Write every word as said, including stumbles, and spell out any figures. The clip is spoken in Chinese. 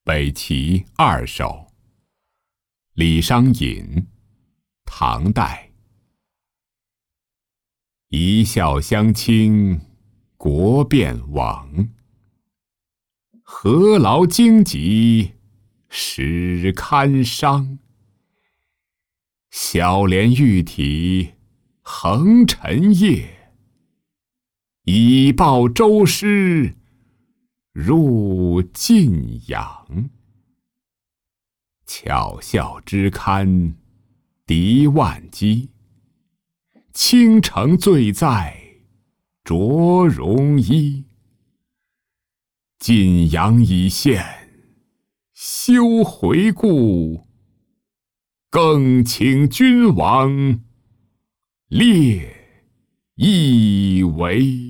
北齐二首，李商隐，唐代。一笑相倾，国变亡。何劳荆棘，始堪伤。小莲玉体，横陈夜。以报周师，入晋阳。巧笑之堪，敌万机。倾城醉在，着戎衣。晋阳已现，休回顾。更请君王，列一围。